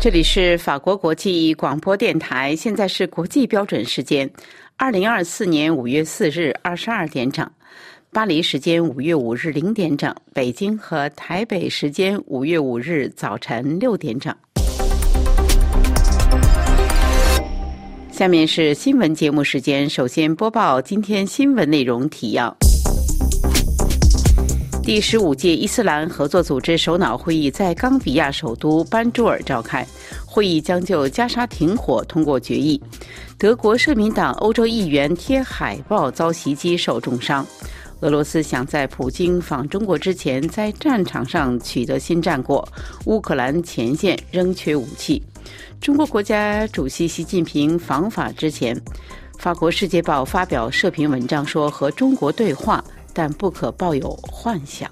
这里是法国国际广播电台，现在是国际标准时间2024年5月4日22点整，巴黎时间5月5日0点整，北京和台北时间5月5日早晨6点整。下面是新闻节目时间，首先播报今天新闻内容提要。第15届伊斯兰合作组织首脑会议在冈比亚首都班朱尔召开，会议将就加沙停火通过决议。德国社民党欧洲议员贴海报遭袭击受重伤。俄罗斯想在普京访中国之前在战场上取得新战果，乌克兰前线仍缺武器。中国国家主席习近平访法之前，法国《世界报》发表社评文章说，和中国对话，但不可抱有幻想。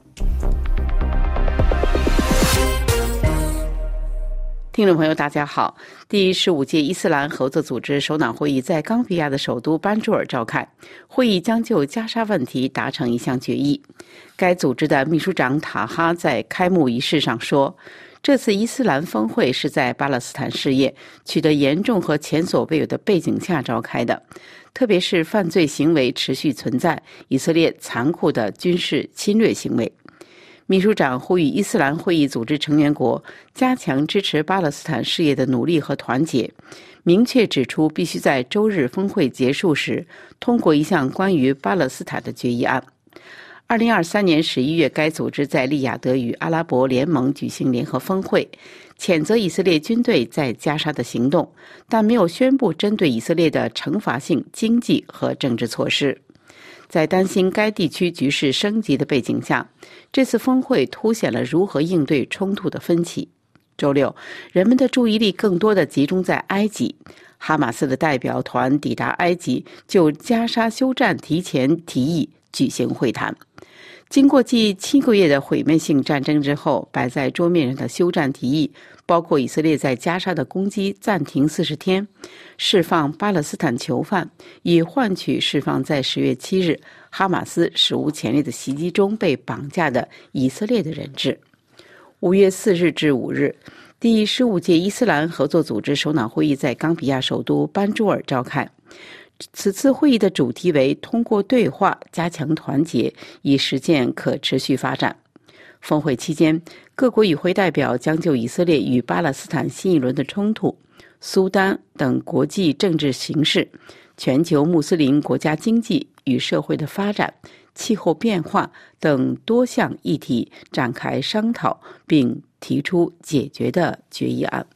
听众朋友大家好，第15届伊斯兰合作组织首脑会议在冈比亚的首都班朱尔召开，会议将就加沙问题达成一项决议。该组织的秘书长塔哈在开幕仪式上说，这次伊斯兰峰会是在巴勒斯坦事业取得严重和前所未有的背景下召开的，特别是犯罪行为持续存在，以色列残酷的军事侵略行为。秘书长呼吁伊斯兰会议组织成员国加强支持巴勒斯坦事业的努力和团结，明确指出必须在周日峰会结束时通过一项关于巴勒斯坦的决议案。2023年11月，该组织在利雅得与阿拉伯联盟举行联合峰会，谴责以色列军队在加沙的行动，但没有宣布针对以色列的惩罚性经济和政治措施。在担心该地区局势升级的背景下，这次峰会凸显了如何应对冲突的分歧。周六，人们的注意力更多地集中在埃及。哈马斯的代表团抵达埃及，就加沙休战提前提议举行会谈。经过继7个月的毁灭性战争之后，摆在桌面上的休战提议包括以色列在加沙的攻击暂停40天，释放巴勒斯坦囚犯，以换取释放在10月7日哈马斯史无前例的袭击中被绑架的以色列的人质。5月4日至5日，第15届伊斯兰合作组织首脑会议在冈比亚首都班朱尔召开。此次会议的主题为通过对话加强团结，以实现可持续发展。峰会期间，各国与会代表将就以色列与巴勒斯坦新一轮的冲突、苏丹等国际政治形势、全球穆斯林国家经济与社会的发展、气候变化等多项议题展开商讨，并提出解决的决议案。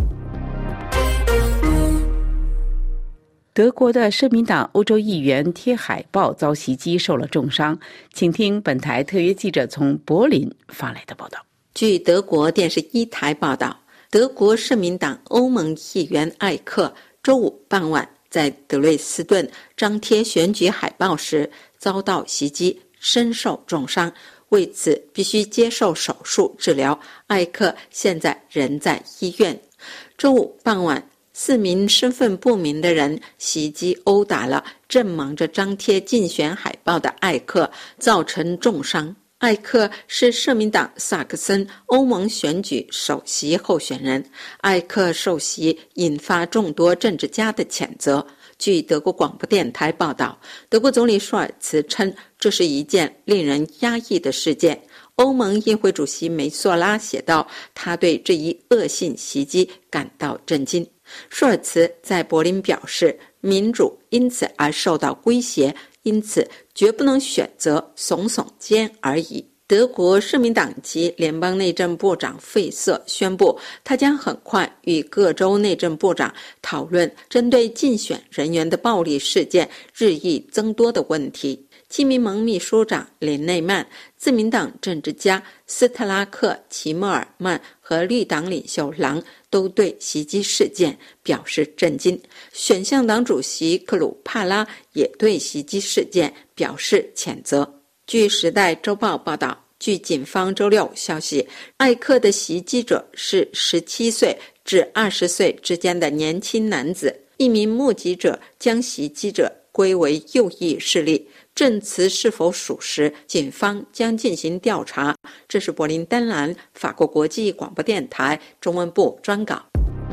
德国的社民党欧洲议员贴海报遭袭击，受了重伤。请听本台特约记者从柏林发来的报道。 据德国电视1台报道，德国社民党欧盟议员艾克周五傍晚在德累斯顿张贴选举海报时遭到袭击，身受重伤，为此必须接受手术治疗。艾克现在仍在医院。周五傍晚，4名身份不明的人袭击殴打了正忙着张贴竞选海报的艾克，造成重伤。艾克是社民党萨克森欧盟选举首席候选人，艾克受袭引发众多政治家的谴责。据德国广播电台报道，德国总理舒尔茨称这是一件令人压抑的事件。欧盟议会主席梅索拉写道，他对这一恶性袭击感到震惊。舒尔茨在柏林表示，民主因此而受到威胁，因此绝不能选择耸耸肩而已。德国社民党籍联邦内政部长费瑟宣布，他将很快与各州内政部长讨论针对竞选人员的暴力事件日益增多的问题。基民盟秘书长林内曼、自民党政治家斯特拉克、齐默尔曼和绿党领袖朗都对袭击事件表示震惊。选项党主席克鲁帕拉也对袭击事件表示谴责。据《时代周报》报道，据警方周六消息，艾克的袭击者是17岁至20岁之间的年轻男子。一名目击者将袭击者归为右翼势力。证词是否属实，警方将进行调查。这是柏林丹兰法国国际广播电台中文部专稿。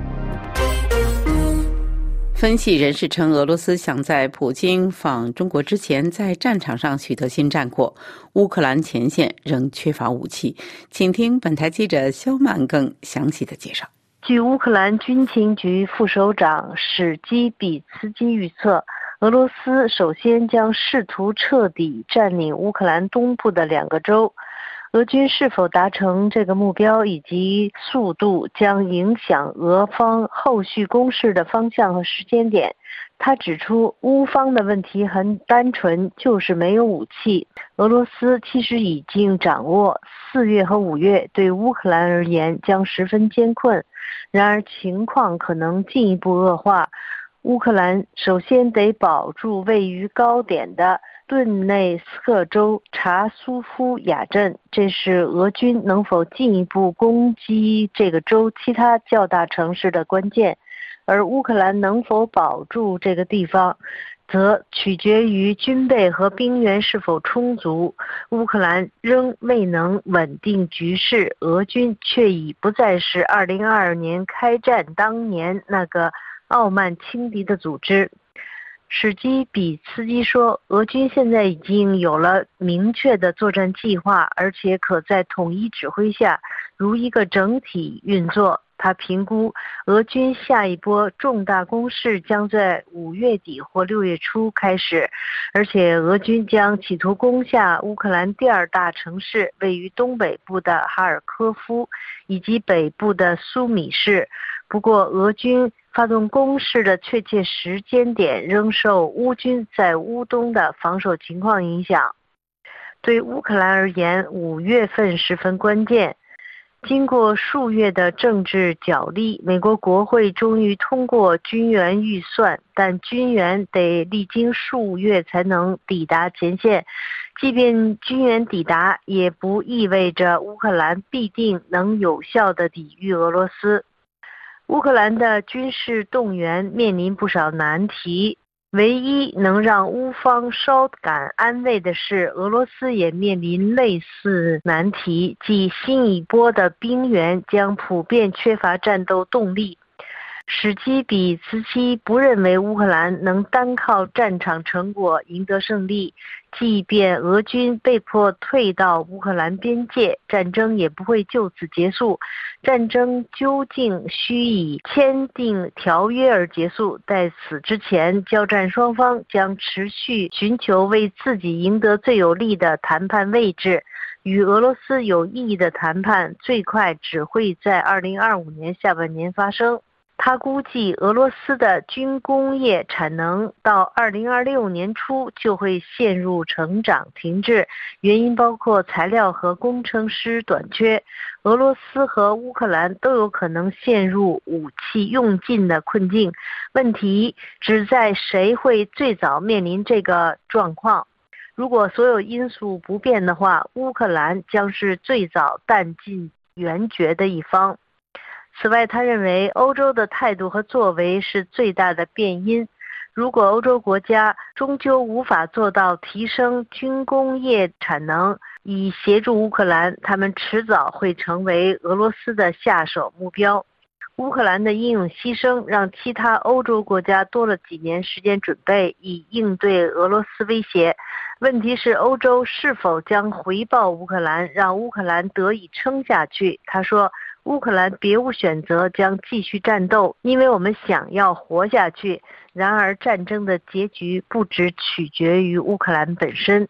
分析人士称，俄罗斯想在普京访中国之前在战场上取得新战果，乌克兰前线仍缺乏武器。请听本台记者肖曼更详细的介绍。 据乌克兰军情局副首长史基比茨基预测，俄罗斯首先将试图彻底占领乌克兰东部的2个州。俄军是否达成这个目标以及速度将影响俄方后续攻势的方向和时间点。他指出，乌方的问题很单纯，就是没有武器。俄罗斯其实已经掌握4月和5月对乌克兰而言将十分艰困，然而情况可能进一步恶化。乌克兰首先得保住位于高点的顿内斯克州查苏夫亚镇，这是俄军能否进一步攻击这个州其他较大城市的关键。而乌克兰能否保住这个地方，则取决于军备和兵员是否充足。乌克兰仍未能稳定局势，俄军却已不再是2022年开战当年那个傲慢轻敌的组织。史基比茨基说，俄军现在已经有了明确的作战计划，而且可在统一指挥下如一个整体运作。他评估俄军下一波重大攻势将在5月底或6月初开始，而且俄军将企图攻下乌克兰第2大城市，位于东北部的哈尔科夫以及北部的苏米市。不过俄军发动攻势的确切时间点仍受乌军在乌东的防守情况影响。对乌克兰而言，5月份十分关键。经过数月的政治角力，美国国会终于通过军援预算，但军援得历经数月才能抵达前线。即便军援抵达，也不意味着乌克兰必定能有效地抵御俄罗斯。乌克兰的军事动员面临不少难题，唯一能让乌方稍感安慰的是，俄罗斯也面临类似难题，即新一波的兵员将普遍缺乏战斗动力。史基比茨基不认为乌克兰能单靠战场成果赢得胜利，即便俄军被迫退到乌克兰边界，战争也不会就此结束。战争究竟需以签订条约而结束，在此之前，交战双方将持续寻求为自己赢得最有利的谈判位置。与俄罗斯有意义的谈判最快只会在2025年下半年发生。他估计俄罗斯的军工业产能到2026年初就会陷入成长停滞，原因包括材料和工程师短缺。俄罗斯和乌克兰都有可能陷入武器用尽的困境，问题只在谁会最早面临这个状况。如果所有因素不变的话，乌克兰将是最早弹尽援绝的一方。此外，他认为欧洲的态度和作为是最大的变因。如果欧洲国家终究无法做到提升军工业产能，以协助乌克兰，他们迟早会成为俄罗斯的下手目标。乌克兰的英勇牺牲让其他欧洲国家多了几年时间准备，以应对俄罗斯威胁。问题是欧洲是否将回报乌克兰，让乌克兰得以撑下去。他说，乌克兰别无选择，将继续战斗，因为我们想要活下去。然而战争的结局不只取决于乌克兰本身。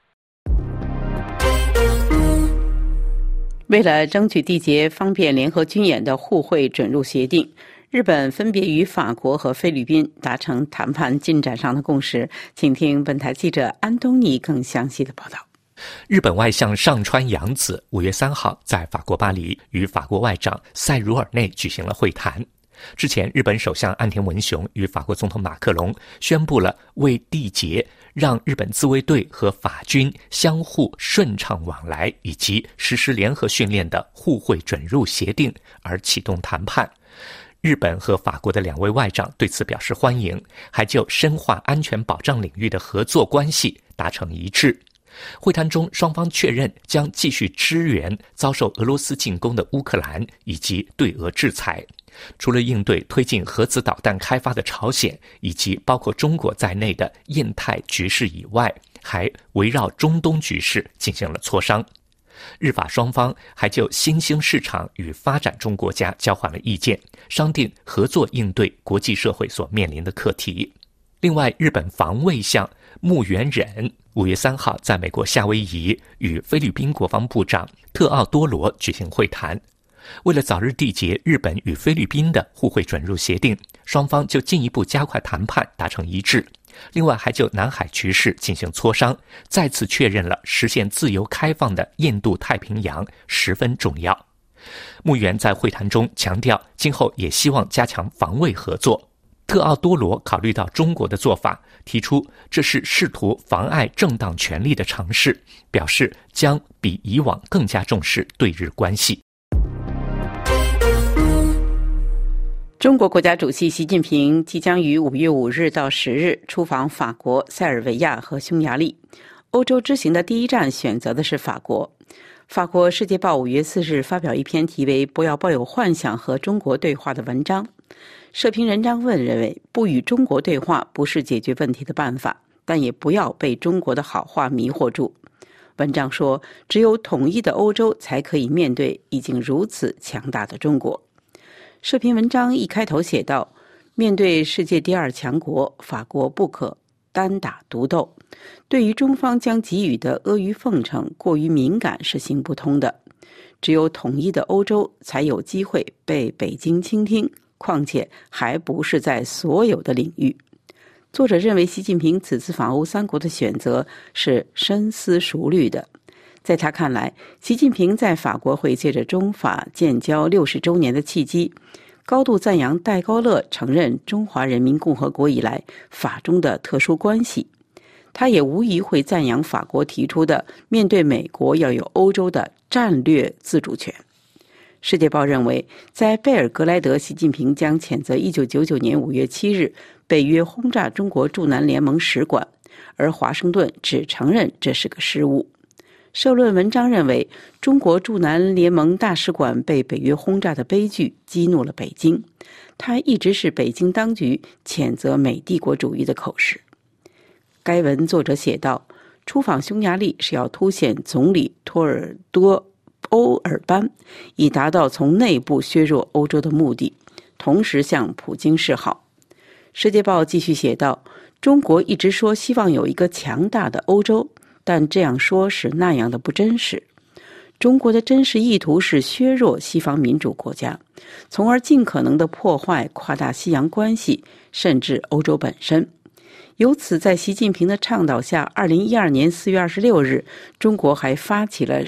为了争取缔结方便联合军演的互惠准入协定，日本分别与法国和菲律宾达成谈判进展上的共识。请听本台记者安东尼更详细的报道。 日本外相上川阳子5月3号在法国巴黎与法国外长塞茹尔内举行了会谈。之前，日本首相岸田文雄与法国总统马克龙宣布了为缔结让日本自卫队和法军相互顺畅往来以及实施联合训练的互惠准入协定而启动谈判。 日本和法国的2位外长对此表示欢迎，还就深化安全保障领域的合作关系达成一致。会谈中，双方确认将继续支援遭受俄罗斯进攻的乌克兰以及对俄制裁。除了应对推进核子导弹开发的朝鲜以及包括中国在内的印太局势以外，还围绕中东局势进行了磋商。日法双方还就新兴市场与发展中国家交换了意见，商定合作应对国际社会所面临的课题。另外，日本防卫相木原忍5月3号在美国夏威夷与菲律宾国防部长特奥多罗举行会谈。为了早日缔结日本与菲律宾的互惠准入协定，双方就进一步加快谈判达成一致。另外还就南海局势进行磋商，再次确认了实现自由开放的印度太平洋十分重要。木原在会谈中强调，今后也希望加强防卫合作。特奥多罗考虑到中国的做法，提出这是试图妨碍正当权利的尝试，表示将比以往更加重视对日关系。 中国国家主席习近平即将于5月5日到10日出访法国、塞尔维亚和匈牙利。欧洲之行的第一站选择的是法国。法国《世界报》5月4日发表一篇题为“不要抱有幻想和中国对话”的文章。社评人张问认为，不与中国对话不是解决问题的办法，但也不要被中国的好话迷惑住。文章说，只有统一的欧洲才可以面对已经如此强大的中国。社评文章一开头写道，面对世界第2强国，法国不可单打独斗，对于中方将给予的阿谀奉承过于敏感是行不通的。只有统一的欧洲才有机会被北京倾听，况且还不是在所有的领域。作者认为，习近平此次访欧3国的选择是深思熟虑的。在他看来，习近平在法国会借着中法建交60周年的契机，高度赞扬戴高乐承认中华人民共和国以来法中的特殊关系。他也无疑会赞扬法国提出的面对美国要有欧洲的战略自主权。世界报认为，在贝尔格莱德，习近平将谴责1999年5月7日北约轰炸中国驻南联盟使馆，而华盛顿只承认这是个失误。社论文章认为，中国驻南联盟大使馆被北约轰炸的悲剧激怒了北京，它一直是北京当局谴责美帝国主义的口实。该文作者写道，出访匈牙利是要凸显总理托尔多欧尔班以达到从内部削弱欧洲的目的，同时向普京示好。世界报继续写道，中国一直说希望有一个强大的欧洲，但这样说是那样的不真实。中国的真实意图是削弱西方民主国家，从而尽可能地破坏跨大西洋关系，甚至欧洲本身。由此，在习近平的倡导下，2012年4月26日，中国还发起了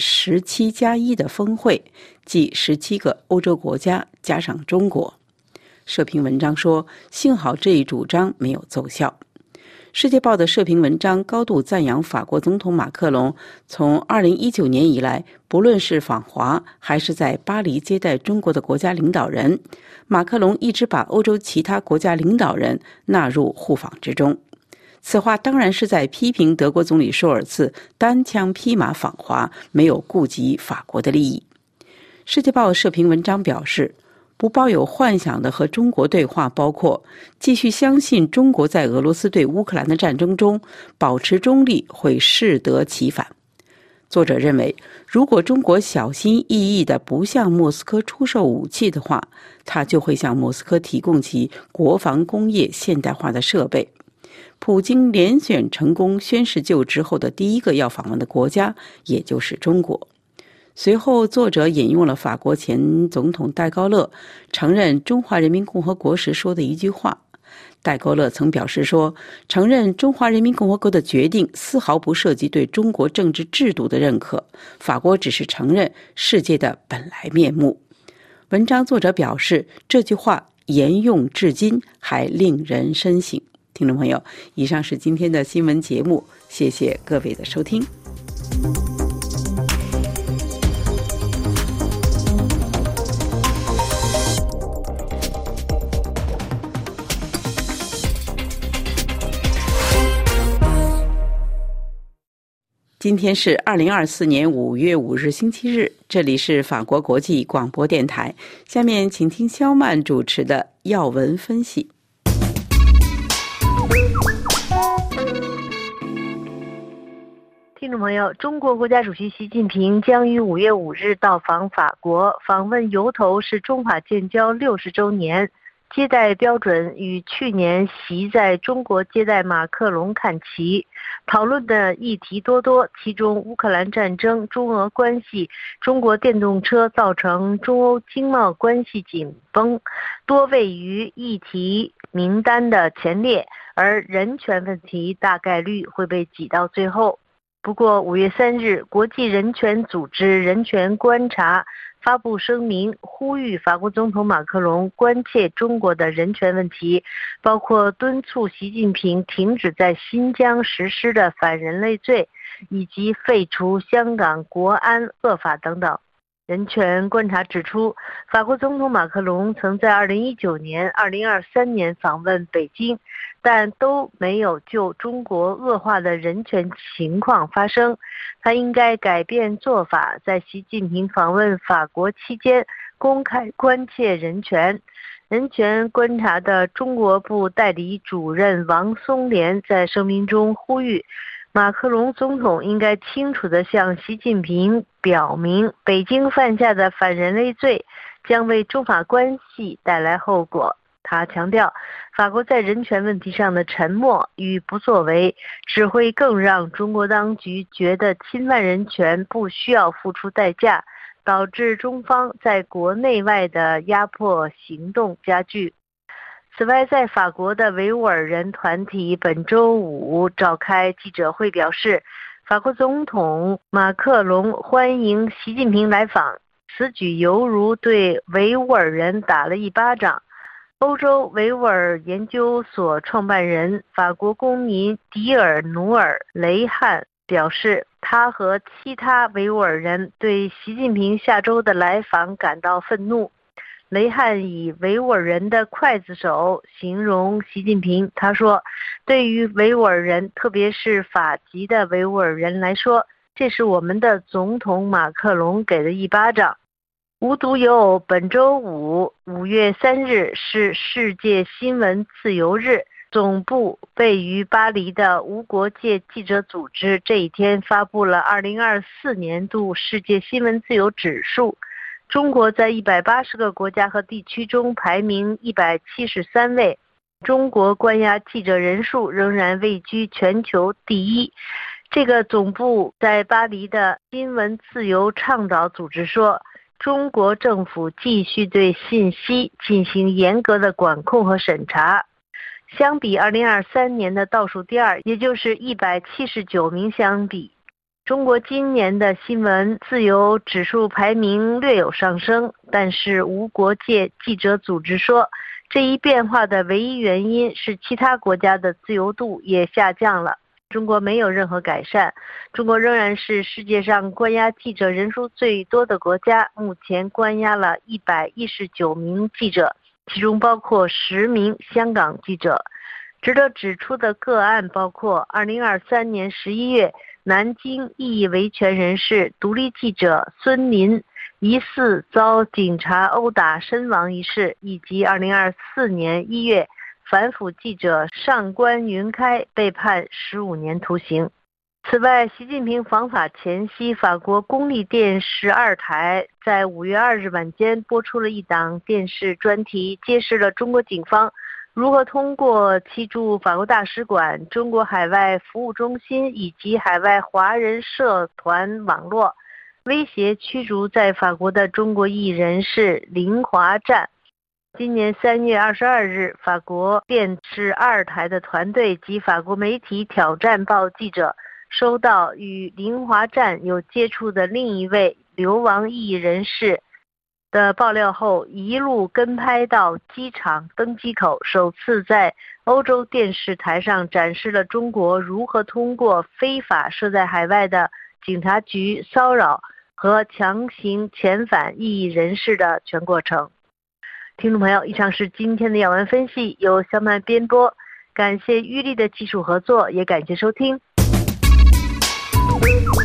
17+1的峰会，即17个欧洲国家加上中国。社评文章说，幸好这一主张没有奏效。世界报的社评文章高度赞扬法国总统马克龙从2019年以来，不论是访华还是在巴黎接待中国的国家领导人，马克龙一直把欧洲其他国家领导人纳入互访之中。此话当然是在批评德国总理舒尔茨单枪匹马访华，没有顾及法国的利益。世界报社评文章表示，不抱有幻想的和中国对话包括继续相信中国在俄罗斯对乌克兰的战争中保持中立会适得其反。作者认为，如果中国小心翼翼地不向莫斯科出售武器的话，它就会向莫斯科提供其国防工业现代化的设备。普京连选成功宣誓就职后的第一个要访问的国家，也就是中国。随后，作者引用了法国前总统戴高乐承认中华人民共和国时说的一句话。戴高乐曾表示说，承认中华人民共和国的决定丝毫不涉及对中国政治制度的认可，法国只是承认世界的本来面目。文章作者表示，这句话沿用至今，还令人深省。听众朋友，以上是今天的新闻节目，谢谢各位的收听。 今天是2024年5月5日星期日，这里是法国国际广播电台。下面请听肖曼主持的要闻分析。 听众朋友，中国国家主席习近平将于5月5日到访法国，访问由头是中法建交60周年。接待标准与去年习在中国接待马克龙看齐，讨论的议题多，其中乌克兰战争、中俄关系、中国电动车造成中欧经贸关系紧绷，多位于议题名单的前列，而人权问题大概率会被挤到最后。不过5月3日，国际人权组织人权观察发布声明，呼吁法国总统马克龙关切中国的人权问题，包括敦促习近平停止在新疆实施的反人类罪，以及废除香港国安恶法等等。人权观察指出，法国总统马克龙曾在2019年、2023年访问北京，但都没有就中国恶化的人权情况发声。他应该改变做法，在习近平访问法国期间公开关切人权。人权观察的中国部代理主任王松莲在声明中呼吁，马克龙总统应该清楚地向习近平表明，北京犯下的反人类罪将为中法关系带来后果。他强调，法国在人权问题上的沉默与不作为，只会更让中国当局觉得侵犯人权不需要付出代价，导致中方在国内外的压迫行动加剧。此外，在法国的维吾尔人团体本周五召开记者会表示，法国总统马克龙欢迎习近平来访，此举犹如对维吾尔人打了一巴掌。欧洲维吾尔研究所创办人、法国公民迪尔努尔·雷汉表示，他和其他维吾尔人对习近平下周的来访感到愤怒。雷汉以维吾尔人的刽子手形容习近平，他说，对于维吾尔人，特别是法籍的维吾尔人来说，这是我们的总统马克龙给的一巴掌。无独有偶，本周五5月3日是世界新闻自由日，总部位于巴黎的无国界记者组织这一天发布了2024年度世界新闻自由指数，中国在180个国家和地区中排名173位，中国关押记者人数仍然位居全球第一。这个总部在巴黎的新闻自由倡导组织说，中国政府继续对信息进行严格的管控和审查。相比2023年的倒数第二，也就是179名相比，中国今年的新闻自由指数排名略有上升，但是无国界记者组织说，这一变化的唯一原因是其他国家的自由度也下降了。中国没有任何改善，中国仍然是世界上关押记者人数最多的国家，目前关押了119名记者，其中包括10名香港记者。值得指出的个案包括2023年11月南京异议维权人士、独立记者孙林疑似遭警察殴打身亡一事，以及2024年1月反腐记者上官云开被判15年徒刑。此外，习近平访法前夕，法国公立电视2台在5月2日晚间播出了一档电视专题，揭示了中国警方如何通过其驻法国大使馆、中国海外服务中心以及海外华人社团网络，威胁驱逐在法国的中国裔人士林华占。今年3月22日，法国电视2台的团队及法国媒体挑战报记者收到与林华占有接触的另一位流亡裔人士的爆料后，一路跟拍到机场登机口，首次在欧洲电视台上展示了中国如何通过非法设在海外的警察局骚扰和强行遣返异议人士的全过程。听众朋友，以上是今天的要闻分析，由肖曼编播，感谢玉丽的技术合作，也感谢收听。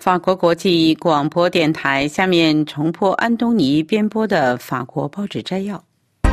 法国国际广播电台，下面重播安东尼编播的法国报纸摘要。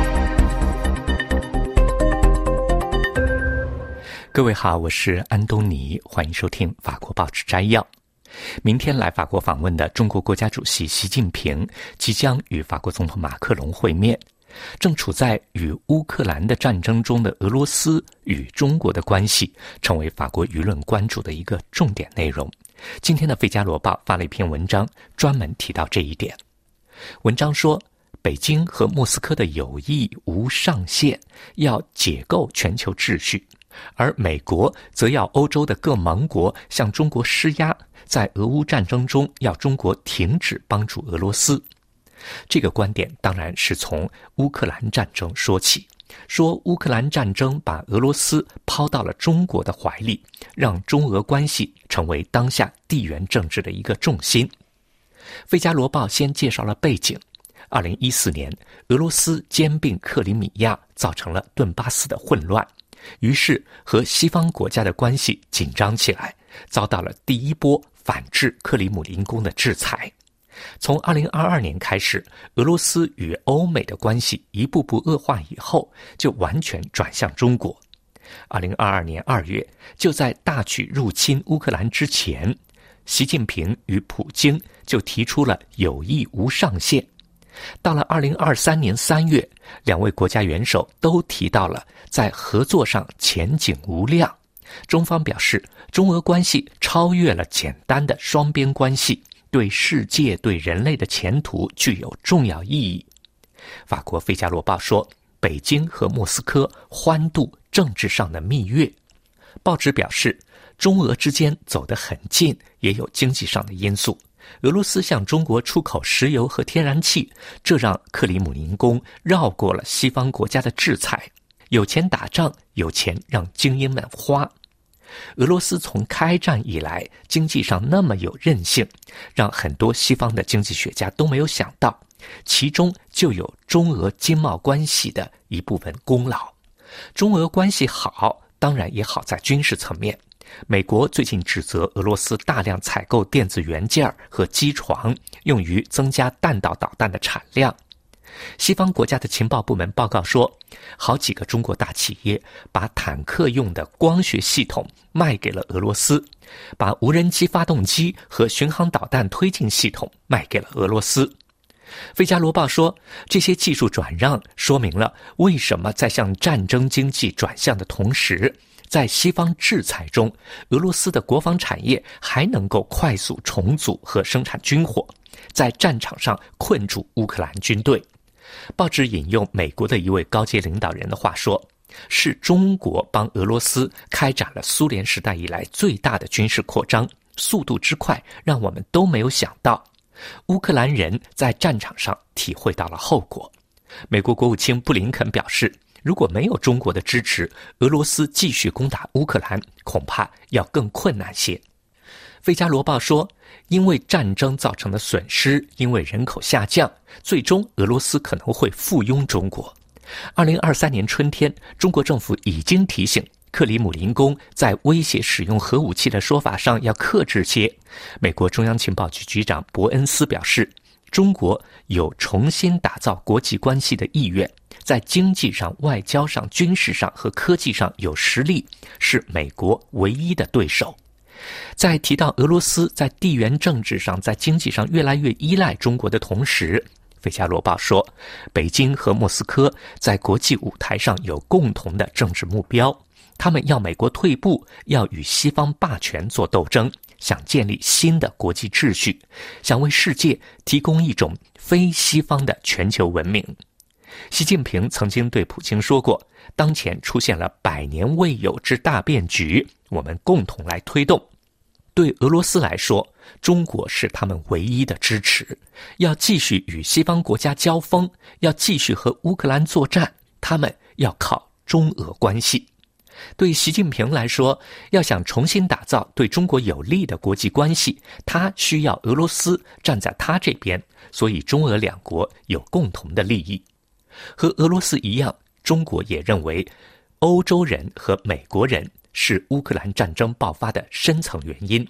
各位好，我是安东尼，欢迎收听法国报纸摘要。明天来法国访问的中国国家主席习近平即将与法国总统马克龙会面。正处在与乌克兰的战争中的俄罗斯与中国的关系成为法国舆论关注的一个重点内容。今天的《费加罗报》发了一篇文章，专门提到这一点。文章说，北京和莫斯科的友谊无上限，要解构全球秩序，而美国则要欧洲的各盟国向中国施压，在俄乌战争中要中国停止帮助俄罗斯。这个观点当然是从乌克兰战争说起，说乌克兰战争把俄罗斯抛到了中国的怀里，让中俄关系成为当下地缘政治的一个重心。费加罗报先介绍了背景，2014年俄罗斯兼并克里米亚，造成了顿巴斯的混乱，于是和西方国家的关系紧张起来，遭到了第一波反制克里姆林宫的制裁。从2022年开始，俄罗斯与欧美的关系一步步恶化以后，就完全转向中国。2022年2月，就在大举入侵乌克兰之前，习近平与普京就提出了友谊无上限。到了2023年3月，两位国家元首都提到了在合作上前景无量。中方表示，中俄关系超越了简单的双边关系，对世界对人类的前途具有重要意义。法国《费加罗报》说，北京和莫斯科欢度政治上的蜜月。报纸表示，中俄之间走得很近，也有经济上的因素。俄罗斯向中国出口石油和天然气，这让克里姆林宫绕过了西方国家的制裁。有钱打仗，有钱让精英们花。俄罗斯从开战以来经济上那么有韧性，让很多西方的经济学家都没有想到，其中就有中俄经贸关系的一部分功劳。中俄关系好，当然也好在军事层面。美国最近指责俄罗斯大量采购电子元件和机床，用于增加弹道导弹的产量。西方国家的情报部门报告说，好几个中国大企业把坦克用的光学系统卖给了俄罗斯，把无人机发动机和巡航导弹推进系统卖给了俄罗斯。费加罗报说，这些技术转让说明了为什么在向战争经济转向的同时，在西方制裁中，俄罗斯的国防产业还能够快速重组和生产军火，在战场上困住乌克兰军队。报纸引用美国的一位高阶领导人的话说，是中国帮俄罗斯开展了苏联时代以来最大的军事扩张，速度之快让我们都没有想到。乌克兰人在战场上体会到了后果。美国国务卿布林肯表示，如果没有中国的支持，俄罗斯继续攻打乌克兰恐怕要更困难些。费加罗报说，因为战争造成的损失，因为人口下降，最终俄罗斯可能会附庸中国。2023年春天，中国政府已经提醒克里姆林宫在威胁使用核武器的说法上要克制些。美国中央情报局局长伯恩斯表示，中国有重新打造国际关系的意愿，在经济上、外交上、军事上和科技上有实力，是美国唯一的对手。在提到俄罗斯在地缘政治上、在经济上越来越依赖中国的同时，费加罗报说，北京和莫斯科在国际舞台上有共同的政治目标，他们要美国退步，要与西方霸权做斗争，想建立新的国际秩序，想为世界提供一种非西方的全球文明。习近平曾经对普京说过，当前出现了100年未有之大变局，我们共同来推动。对俄罗斯来说，中国是他们唯一的支持，要继续与西方国家交锋，要继续和乌克兰作战，他们要靠中俄关系。对习近平来说，要想重新打造对中国有利的国际关系，他需要俄罗斯站在他这边，所以中俄两国有共同的利益。和俄罗斯一样，中国也认为欧洲人和美国人是乌克兰战争爆发的深层原因。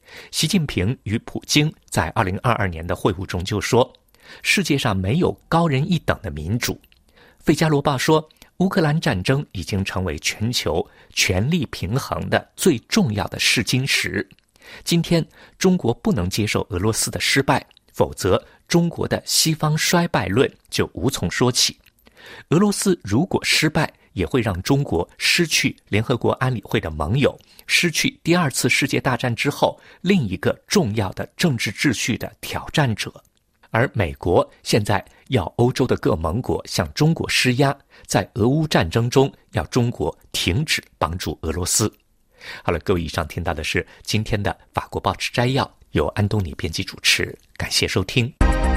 习近平与普京在2022年的会晤中就说，世界上没有高人一等的民主。费加罗报说，乌克兰战争已经成为全球权力平衡的最重要的试金石。今天中国不能接受俄罗斯的失败，否则中国的西方衰败论就无从说起。俄罗斯如果失败，也会让中国失去联合国安理会的盟友，失去第二次世界大战之后另一个重要的政治秩序的挑战者。而美国现在要欧洲的各盟国向中国施压，在俄乌战争中要中国停止帮助俄罗斯。好了，各位，以上听到的是今天的法国报纸摘要，由安东尼编辑主持，感谢收听。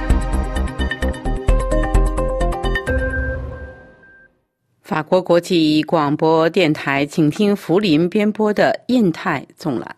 法国国际广播电台，请听福林编播的印太纵览。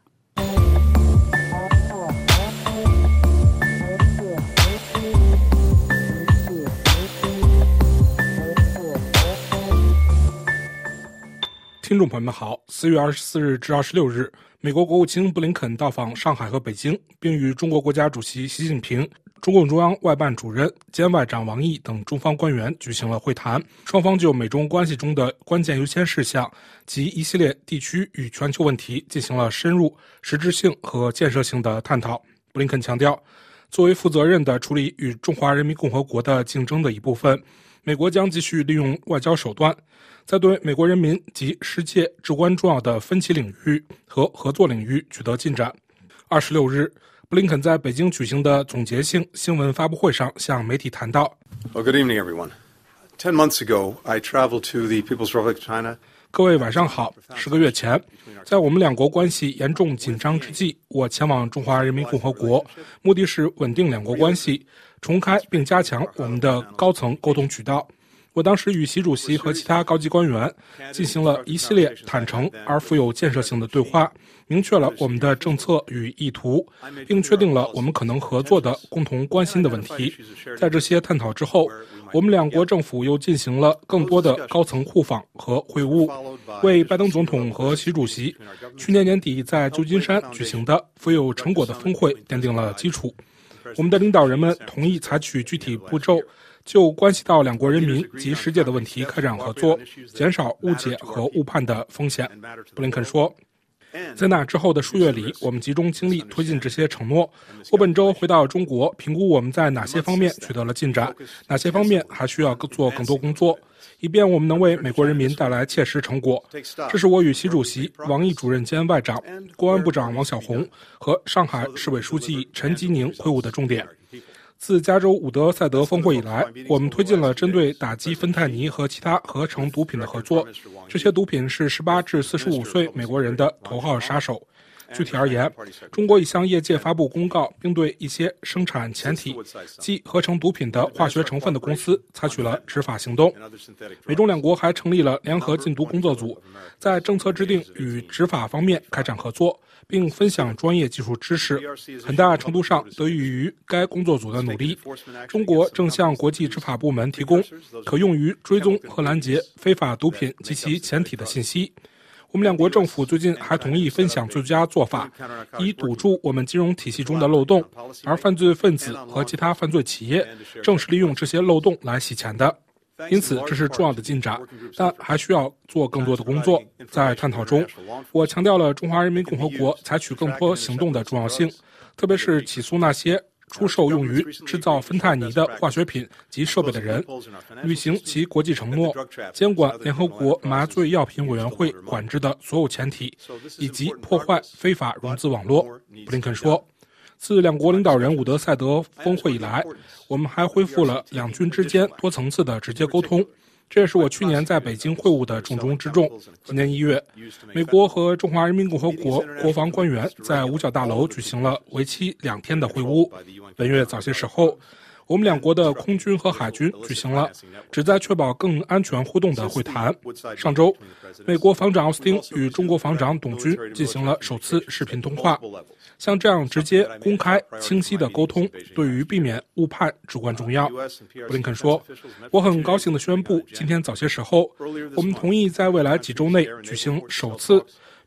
听众朋友们好，4月24日至26日，美国国务卿布林肯到访上海和北京，并与中国国家主席习近平、中共中央外办主任兼外长王毅等中方官员举行了会谈，双方就美中关系中的关键优先事项及一系列地区与全球问题进行了深入、实质性和建设性的探讨。布林肯强调，作为负责任地处理与中华人民共和国的竞争的一部分，美国将继续利用外交手段，在对美国人民及世界至关重要的分歧领域和合作领域取得进展。26日，布林肯在北京举行的总结性新闻发布会上向媒体谈到 Well, good evening, everyone. 10 months ago, I traveled to the People's Republic of China. 各位晚上好，10个月前，在我们两国关系严重紧张之际，我前往中华人民共和国，目的是稳定两国关系，重开并加强我们的高层沟通渠道。我当时与习主席和其他高级官员进行了一系列坦诚而富有建设性的对话，明确了我们的政策与意图，并确定了我们可能合作的共同关心的问题。在这些探讨之后，我们两国政府又进行了更多的高层互访和会晤，为拜登总统和习主席去年年底在旧金山举行的富有成果的峰会奠定了基础。我们的领导人们同意采取具体步骤，就关系到两国人民及世界的问题开展合作，减少误解和误判的风险。布林肯说，在那之后的数月里，我们集中精力推进这些承诺。我本周回到中国，评估我们在哪些方面取得了进展，哪些方面还需要做更多工作，以便我们能为美国人民带来切实成果。这是我与习主席、王毅主任兼外长、公安部长王小洪和上海市委书记陈吉宁会晤的重点。自加州伍德赛德峰会以来，我们推进了针对打击芬太尼和其他合成毒品的合作。这些毒品是18至45岁美国人的头号杀手。具体而言，中国已向业界发布公告，并对一些生产前体即合成毒品的化学成分的公司采取了执法行动。美中两国还成立了联合禁毒工作组，在政策制定与执法方面开展合作，并分享专业技术知识，很大程度上得益于该工作组的努力。中国正向国际执法部门提供可用于追踪和拦截非法毒品及其前体的信息。我们两国政府最近还同意分享最佳做法，以堵住我们金融体系中的漏洞，而犯罪分子和其他犯罪企业正是利用这些漏洞来洗钱的。因此，这是重要的进展，但还需要做更多的工作。在探讨中，我强调了中华人民共和国采取更多行动的重要性，特别是起诉那些出售用于制造芬太尼的化学品及设备的人，履行其国际承诺，监管联合国麻醉药品委员会管制的所有前体，以及破坏非法融资网络。布林肯说，自两国领导人伍德赛德峰会以来，我们还恢复了两军之间多层次的直接沟通，这也是我去年在北京会晤的重中之重。今年1月，美国和中华人民共和国国防官员在五角大楼举行了为期2天的会晤。本月早些时候，我们两国的空军和海军举行了旨在确保更安全互动的会谈。上周，美国防长奥斯汀与中国防长董军进行了首次视频通话。像这样直接、公开、清晰的沟通，对于避免误判至关重要。布林肯说，我很高兴地宣布，今天早些时候，我们同意在未来几周内举行首次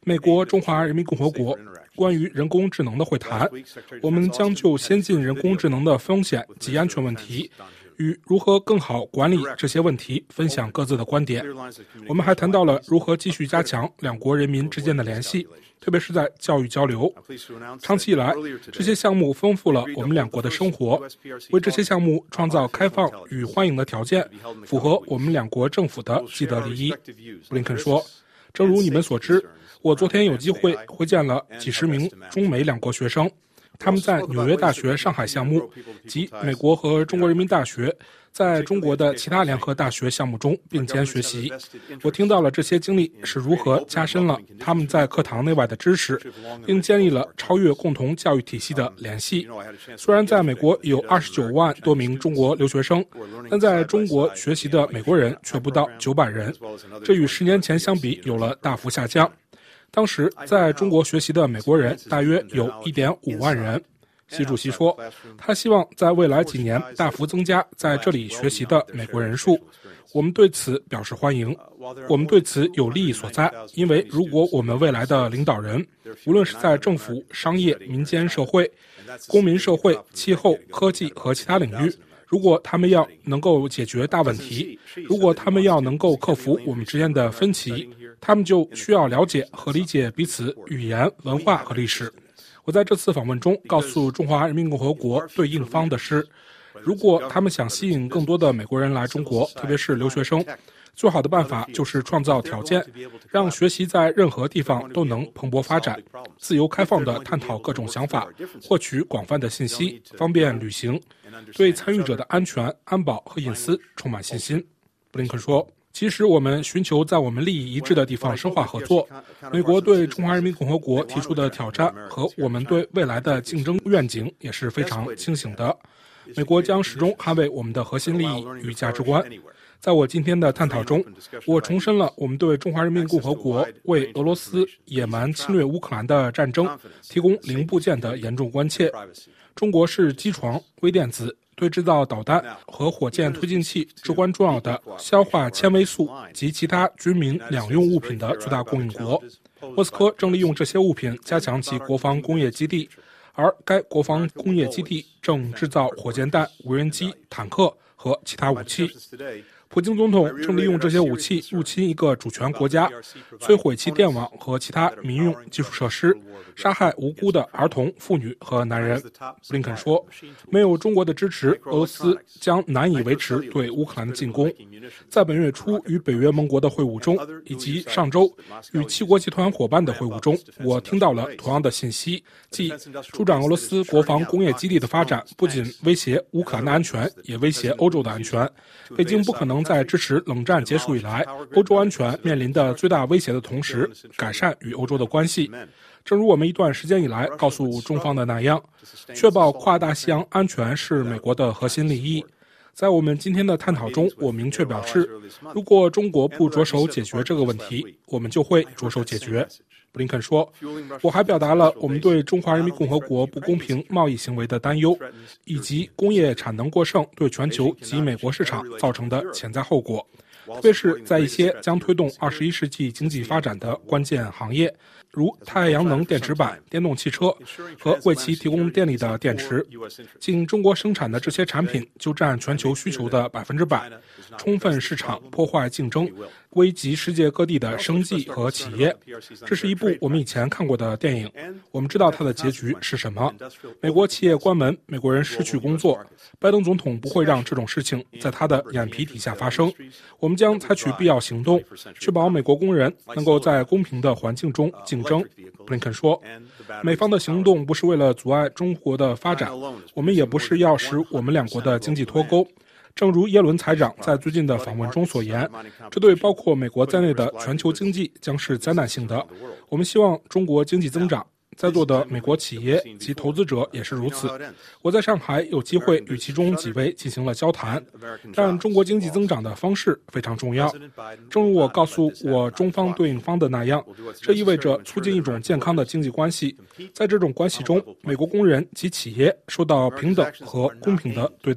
美国中华人民共和国关于人工智能的会谈，我们将就先进人工智能的风险及安全问题与如何更好管理这些问题分享各自的观点。我们还谈到了如何继续加强两国人民之间的联系，特别是在教育交流。长期以来，这些项目丰富了我们两国的生活，为这些项目创造开放与欢迎的条件，符合我们两国政府的既得利益。布林肯说，正如你们所知，我昨天有机会会见了几十名中美两国学生，他们在纽约大学上海项目及美国和中国人民大学在中国的其他联合大学项目中并肩学习。我听到了这些经历是如何加深了他们在课堂内外的知识，并建立了超越共同教育体系的联系。虽然在美国有29万多名中国留学生，但在中国学习的美国人却不到900人，这与10年前相比有了大幅下降。当时在中国学习的美国人大约有1.5万人。习主席说，他希望在未来几年大幅增加在这里学习的美国人数。我们对此表示欢迎，我们对此有利益所在，因为如果我们未来的领导人，无论是在政府、商业、民间社会、公民社会、气候、科技和其他领域，如果他们要能够解决大问题，如果他们要能够克服我们之间的分歧，他们就需要了解和理解彼此语言、文化和历史。我在这次访问中告诉中华人民共和国对应方的是，如果他们想吸引更多的美国人来中国，特别是留学生，最好的办法就是创造条件，让学习在任何地方都能蓬勃发展，自由开放地探讨各种想法，获取广泛的信息，方便旅行，对参与者的安全、安保和隐私充满信心。布林肯说，其实我们寻求在我们利益一致的地方深化合作。美国对中华人民共和国提出的挑战和我们对未来的竞争愿景也是非常清醒的。美国将始终捍卫我们的核心利益与价值观。在我今天的探讨中，我重申了我们对中华人民共和国为俄罗斯野蛮侵略乌克兰的战争提供零部件的严重关切。中国是机床、微电子、对制造导弹和火箭推进器至关重要的消化纤维素及其他军民两用物品的最大供应国。莫斯科正利用这些物品加强其国防工业基地，而该国防工业基地正制造火箭弹、无人机、坦克和其他武器。普京总统正利用这些武器入侵一个主权国家，摧毁其电网和其他民用基础设施，杀害无辜的儿童、妇女和男人。布林肯说，没有中国的支持，俄罗斯将难以维持对乌克兰的进攻。在本月初与北约盟国的会晤中，以及上周与七国集团伙伴的会晤中，我听到了同样的信息，即助长俄罗斯国防工业基地的发展不仅威胁乌克兰的安全，也威胁欧洲的安全。北京不可能在支持冷战结束以来欧洲安全面临的最大威胁的同时改善与欧洲的关系。正如我们一段时间以来告诉中方的那样，确保跨大西洋安全是美国的核心利益。在我们今天的探讨中，我明确表示，如果中国不着手解决这个问题，我们就会着手解决。布林肯说，我还表达了我们对中华人民共和国不公平贸易行为的担忧，以及工业产能过剩对全球及美国市场造成的潜在后果，特别是在一些将推动21世纪经济发展的关键行业，如太阳能电池板、电动汽车和为其提供电力的电池。仅中国生产的这些产品就占全球需求的100%，充分市场破坏竞争，危及世界各地的生计和企业。这是一部我们以前看过的电影，我们知道它的结局是什么。美国企业关门，美国人失去工作。拜登总统不会让这种事情在他的眼皮底下发生。我们将采取必要行动，确保美国工人能够在公平的环境中竞争。布林肯说，美方的行动不是为了阻碍中国的发展，我们也不是要使我们两国的经济脱钩。正如耶伦财长在最近的访问中所言，这对包括美国在内的全球经济将是灾难性的。我们希望中国经济增长，在座的美国企业及投资者也是如此。我在上海有机会与其中几位进行了交谈，但中国经济增长的方式非常重要。正如我告诉我中方对应方的那样，这意味着促进一种健康的经济关系。在这种关系中，美国工人及企业受到平等和公平的对待。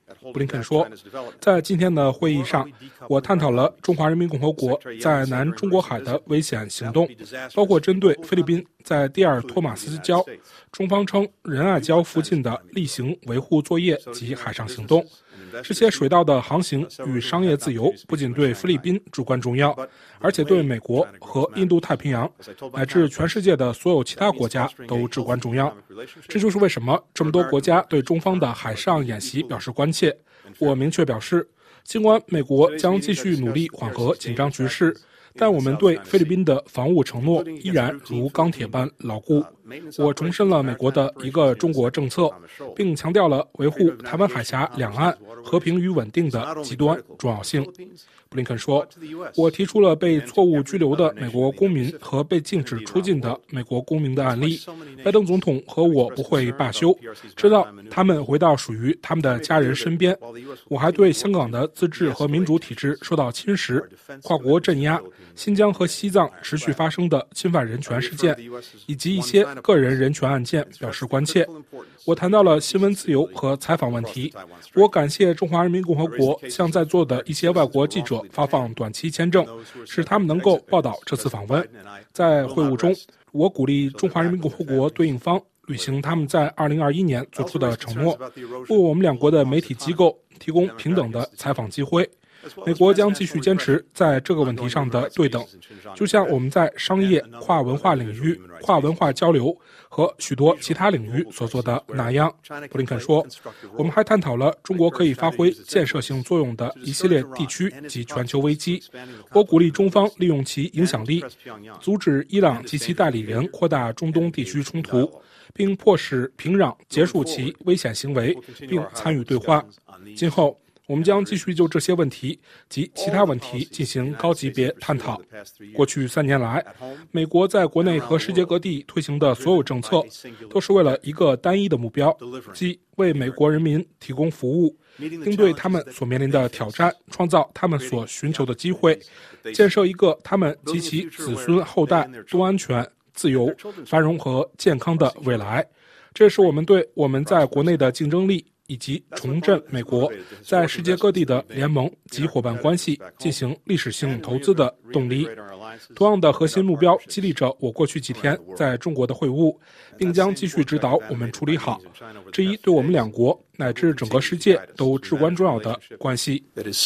布林肯说，在今天的会议上，我探讨了中华人民共和国在南中国海的危险行动，包括针对菲律宾在第二托马斯礁，中方称仁爱礁附近的例行维护作业及海上行动。这些水道的航行与商业自由不仅对菲律宾至关重要，而且对美国和印度太平洋乃至全世界的所有其他国家都至关重要。这就是为什么这么多国家对中方的海上演习表示关切。我明确表示，尽管美国将继续努力缓和紧张局势，但我们对菲律宾的防务承诺依然如钢铁般牢固。我重申了美国的一个中国政策，并强调了维护台湾海峡两岸和平与稳定的极端重要性。布林肯说，我提出了被错误拘留的美国公民和被禁止出境的美国公民的案例。拜登总统和我不会罢休，直到他们回到属于他们的家人身边。我还对香港的自治和民主体制受到侵蚀、跨国镇压、新疆和西藏持续发生的侵犯人权事件，以及一些个人人权案件表示关切。我谈到了新闻自由和采访问题。我感谢中华人民共和国向在座的一些外国记者发放短期签证，使他们能够报道这次访问。在会晤中，我鼓励中华人民共和国对应方履行他们在2021年做出的承诺，为我们两国的媒体机构提供平等的采访机会。美国将继续坚持在这个问题上的对等，就像我们在商业、跨文化领域、跨文化交流和许多其他领域所做的那样。布林肯说，我们还探讨了中国可以发挥建设性作用的一系列地区及全球危机。我鼓励中方利用其影响力，阻止伊朗及其代理人扩大中东地区冲突，并迫使平壤结束其危险行为，并参与对话。今后我们将继续就这些问题及其他问题进行高级别探讨。过去3年来，美国在国内和世界各地推行的所有政策，都是为了一个单一的目标，即为美国人民提供服务，应对他们所面临的挑战，创造他们所寻求的机会，建设一个他们及其子孙后代都安全、自由、繁荣和健康的未来。这是我们对我们在国内的竞争力以及重振美国在世界各地的联盟及伙伴关系进行历史性投资的动力。同样的核心目标激励着我过去几天在中国的会晤，并将继续指导我们处理好这一对我们两国乃至整个世界都至关重要的关系。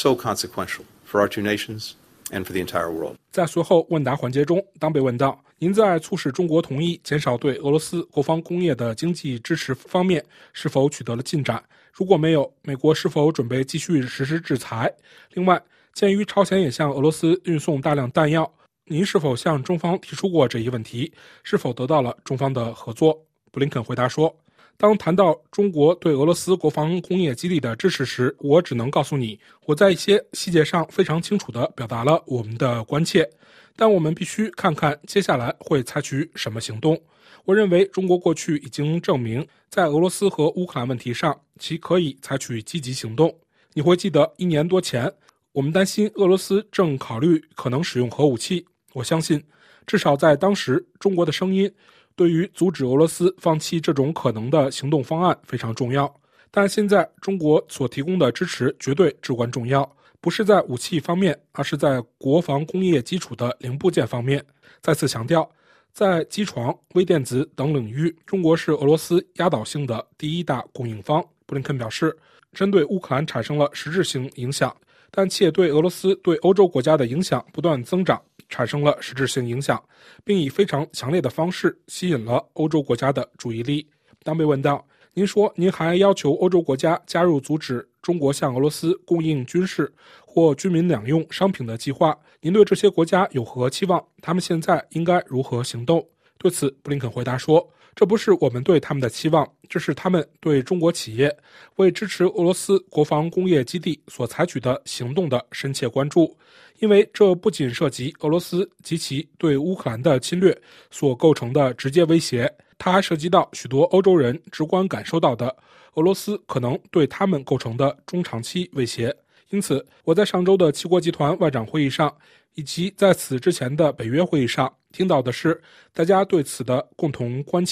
在随后问答环节中，当被问到您在促使中国同意减少对俄罗斯国防工业的经济支持方面是否取得了进展，如果没有，美国是否准备继续实施制裁？另外，鉴于朝鲜也向俄罗斯运送大量弹药，您是否向中方提出过这一问题？是否得到了中方的合作？布林肯回答说，当谈到中国对俄罗斯国防工业基地的支持时，我只能告诉你，我在一些细节上非常清楚地表达了我们的关切，但我们必须看看接下来会采取什么行动。我认为中国过去已经证明，在俄罗斯和乌克兰问题上，其可以采取积极行动。你会记得1年多前，我们担心俄罗斯正考虑可能使用核武器。我相信，至少在当时，中国的声音对于阻止俄罗斯放弃这种可能的行动方案非常重要。但现在中国所提供的支持绝对至关重要，不是在武器方面，而是在国防工业基础的零部件方面。再次强调，在机床、微电子等领域，中国是俄罗斯压倒性的第一大供应方。布林肯表示，针对乌克兰产生了实质性影响，但且对俄罗斯对欧洲国家的影响不断增长产生了实质性影响，并以非常强烈的方式吸引了欧洲国家的注意力。当被问到您说您还要求欧洲国家加入阻止中国向俄罗斯供应军事或军民两用商品的计划，您对这些国家有何期望？他们现在应该如何行动？对此，布林肯回答说，这不是我们对他们的期望，这是他们对中国企业为支持俄罗斯国防工业基地所采取的行动的深切关注，因为这不仅涉及俄罗斯及其对乌克兰的侵略所构成的直接威胁，它还涉及到许多欧洲人直观感受到的俄罗斯可能对他们构成的中长期威胁。因此，我在上周的7国集团外长会议上，以及在此之前的北约会议上听到的是大家对此的共同关切。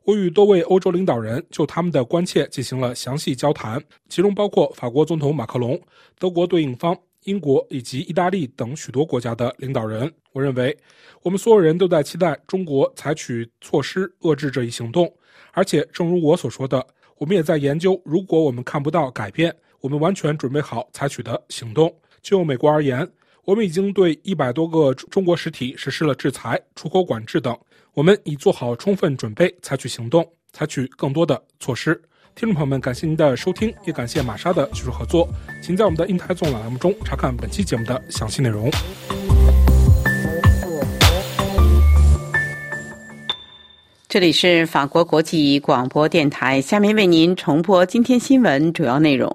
我与多位欧洲领导人就他们的关切进行了详细交谈，其中包括法国总统马克龙、德国对应方、英国以及意大利等许多国家的领导人。我认为我们所有人都在期待中国采取措施遏制这一行动，而且正如我所说的，我们也在研究，如果我们看不到改变，我们完全准备好采取的行动。就美国而言，我们已经对100多个中国实体实施了制裁、出口管制等，我们已做好充分准备采取行动，采取更多的措施。听众朋友们，感谢您的收听，也感谢玛莎的技术合作。请在我们的印台纵览栏目中查看本期节目的详细内容。 这里是法国国际广播电台，下面为您重播今天新闻主要内容。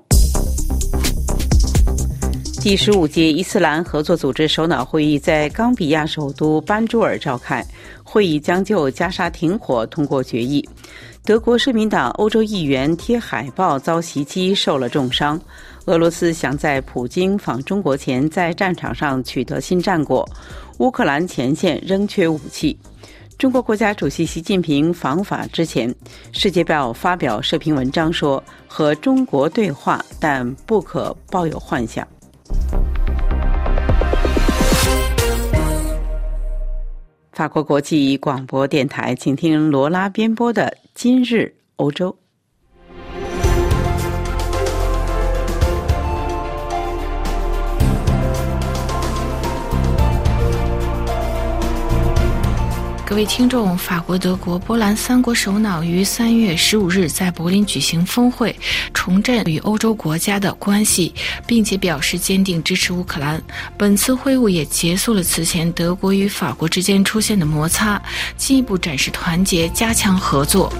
第15届伊斯兰合作组织首脑会议在冈比亚首都班朱尔召开，会议将就加沙停火通过决议。德国社民党欧洲议员贴海报遭袭击，受了重伤。俄罗斯想在普京访中国前在战场上取得新战果。乌克兰前线仍缺武器。中国国家主席习近平访法之前，世界报发表社评文章说，和中国对话，但不可抱有幻想。法国国际广播电台，请听罗拉编播的《今日欧洲》。 各位听众，法国、德国、波兰3国首脑于3月15日在柏林举行峰会，重振与欧洲国家的关系，并且表示坚定支持乌克兰。本次会晤也结束了此前德国与法国之间出现的摩擦，进一步展示团结，加强合作。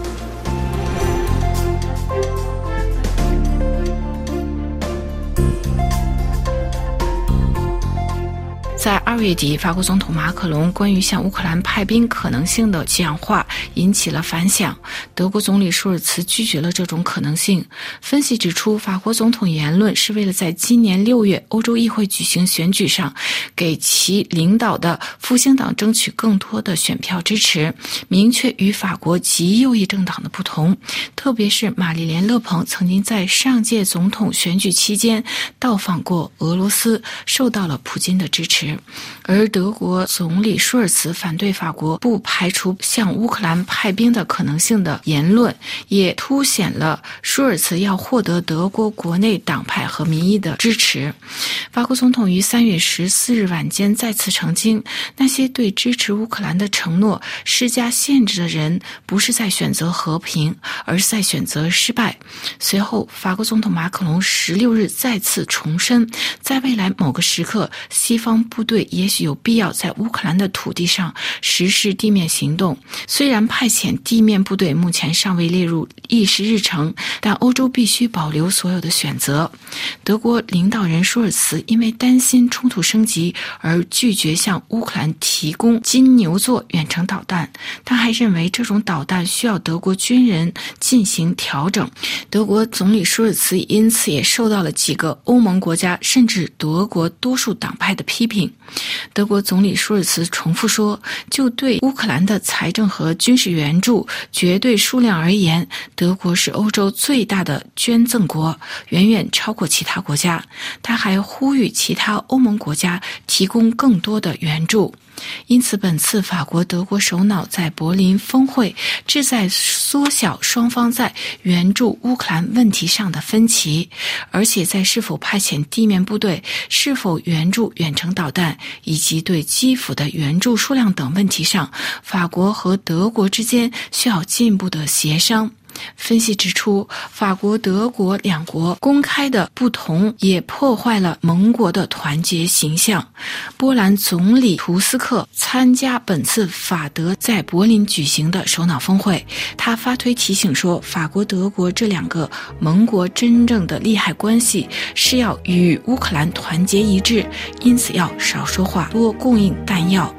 在2月底，法国总统马克龙关于向乌克兰派兵可能性的讲话引起了反响。德国总理舒尔茨拒绝了这种可能性。分析指出，法国总统言论是为了在今年6月欧洲议会举行选举上，给其领导的复兴党争取更多的选票支持，明确与法国极右翼政党的不同。特别是玛丽莲·勒庞曾经在上届总统选举期间到访过俄罗斯，受到了普京的支持。而德国总理舒尔茨反对法国不排除向乌克兰派兵的可能性的言论，也凸显了舒尔茨要获得德国国内党派和民意的支持。法国总统于3月14日晚间再次澄清，那些对支持乌克兰的承诺施加限制的人，不是在选择和平，而是在选择失败。随后，法国总统马克龙16日再次重申，在未来某个时刻，西方部队也许有必要在乌克兰的土地上实施地面行动。虽然派遣地面部队目前尚未列入议事日程，但欧洲必须保留所有的选择。德国领导人舒尔茨因为担心冲突升级而拒绝向乌克兰提供金牛座远程导弹，他还认为这种导弹需要德国军人进行调整。德国总理舒尔茨因此也受到了几个欧盟国家甚至德国多数党派的批评。德国总理舒尔茨重复说，就对乌克兰的财政和军事援助绝对数量而言，德国是欧洲最大的捐赠国，远远超过其他国家。他还呼吁其他欧盟国家提供更多的援助。因此，本次法国德国首脑在柏林峰会旨在缩小双方在援助乌克兰问题上的分歧，而且在是否派遣地面部队、是否援助远程导弹以及对基辅的援助数量等问题上，法国和德国之间需要进一步的协商。分析指出，法国、德国两国公开的不同也破坏了盟国的团结形象。波兰总理图斯克参加本次法德在柏林举行的首脑峰会，他发推提醒说，法国、德国这两个盟国真正的利害关系是要与乌克兰团结一致，因此要少说话，多供应弹药。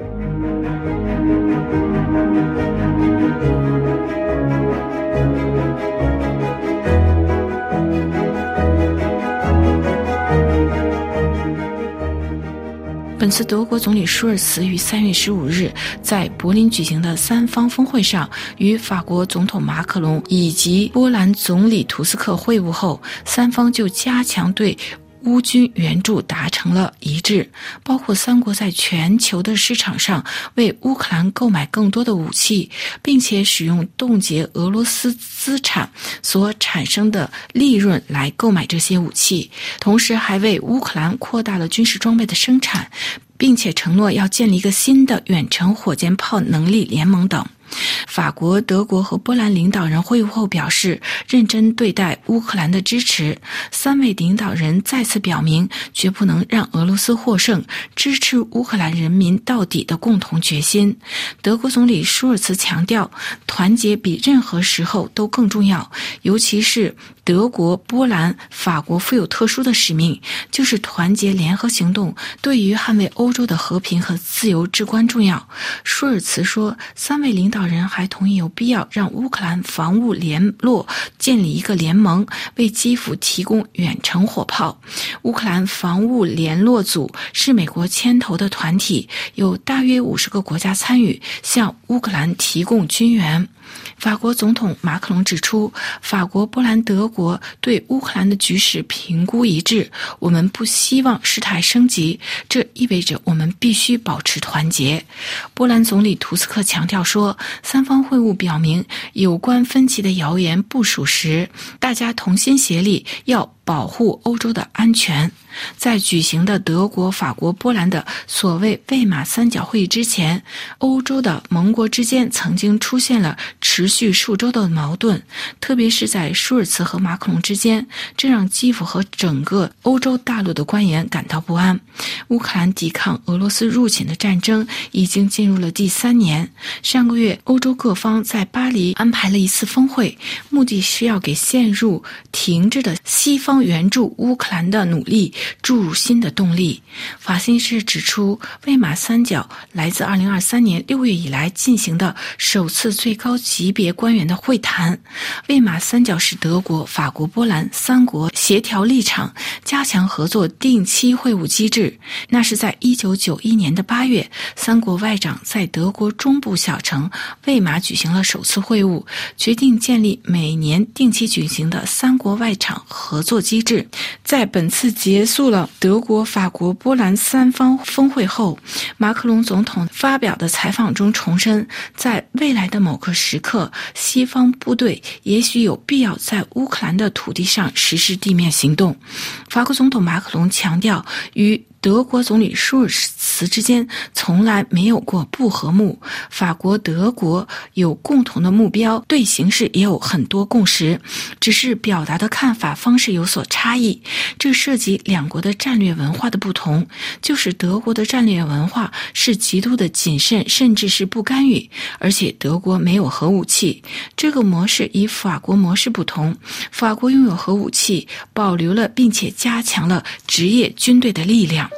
本次德国总理舒尔茨于3月15日在柏林举行的三方峰会上，与法国总统马克龙以及波兰总理图斯克会晤后，三方就加强对乌军援助达成了一致，包括三国在全球的市场上为乌克兰购买更多的武器，并且使用冻结俄罗斯资产所产生的利润来购买这些武器，同时还为乌克兰扩大了军事装备的生产，并且承诺要建立一个新的远程火箭炮能力联盟等。法国、德国和波兰领导人会晤后表示认真对待乌克兰的支持，三位领导人再次表明绝不能让俄罗斯获胜，支持乌克兰人民到底的共同决心。德国总理舒尔茨强调，团结比任何时候都更重要，尤其是德国、波兰、法国负有特殊的使命，就是团结联合行动对于捍卫欧洲的和平和自由至关重要。舒尔茨说，三位领导人还同意有必要让乌克兰防务联络建立一个联盟，为基辅提供远程火炮。乌克兰防务联络组是美国牵头的团体，有大约50个国家参与，向乌克兰提供军援。法国总统马克龙指出，法国、波兰、德国对乌克兰的局势评估一致，我们不希望事态升级，这意味着我们必须保持团结。波兰总理图斯克强调说，三方会晤表明有关分歧的谣言不属实，大家同心协力要保护欧洲的安全。在举行的德国、法国、波兰的所谓魏玛三角会议之前，欧洲的盟国之间曾经出现了持续数周的矛盾，特别是在舒尔茨和马克龙之间，这让基辅和整个欧洲大陆的官员感到不安。乌克兰抵抗俄罗斯入侵的战争已经进入了第3年。上个月，欧洲各方在巴黎安排了一次峰会，目的是要给陷入停滞的西方援助乌克兰的努力注入新的动力。法新社指出，魏玛三角来自2023年6月以来进行的首次最高级别官员的会谈。魏玛三角是德国、法国、波兰三国协调立场、加强合作定期会晤机制。那是在1991年的8月，三国外长在德国中部小城魏玛举行了首次会晤，决定建立每年定期举行的三国外长合作机制。在本次结束了德国、法国、波兰三方峰会后，马克龙总统发表的采访中重申，在未来的某个时刻，西方部队也许有必要在乌克兰的土地上实施地面行动。法国总统马克龙强调，与德国总理舒尔茨之间从来没有过不和睦，法国、德国有共同的目标，对形势也有很多共识，只是表达的看法方式有所差异。这涉及两国的战略文化的不同，就是德国的战略文化是极度的谨慎，甚至是不干预，而且德国没有核武器。这个模式与法国模式不同，法国拥有核武器，保留了并且加强了职业军队的力量。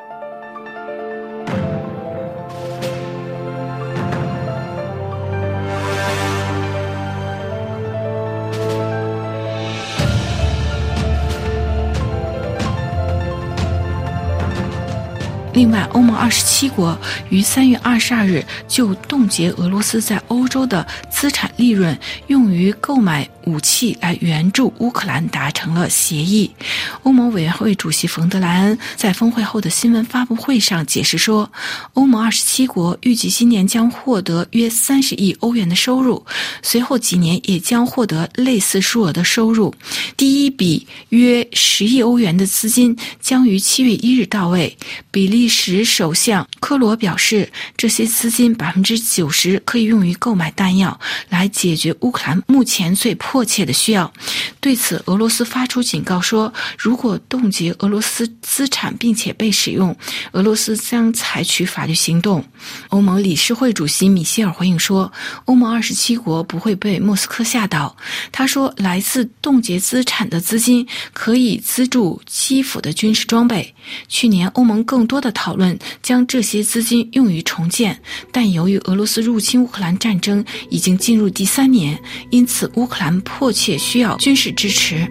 另外，欧盟27国于3月22日就冻结俄罗斯在欧洲的资产利润用于购买武器来援助乌克兰达成了协议。欧盟委员会主席冯德莱恩在峰会后的新闻发布会上解释说，欧盟27国预计今年将获得约30亿欧元的收入，随后几年也将获得类似数额的收入。第一笔约10亿欧元的资金将于7月1日到位。比利时首相科罗表示，这些资金90%可以用于购买弹药，来解决乌克兰目前最迫切的需要。对此，俄罗斯发出警告说，如果冻结俄罗斯资产并且被使用，俄罗斯将采取法律行动。欧盟理事会主席米歇尔回应说，欧盟27国不会被莫斯科吓倒。他说，来自冻结资产的资金可以资助基辅的军事装备。去年欧盟更多的讨论将这些资金用于重建，但由于俄罗斯入侵乌克兰战争已经进入第3年，因此乌克兰迫切需要军事支持。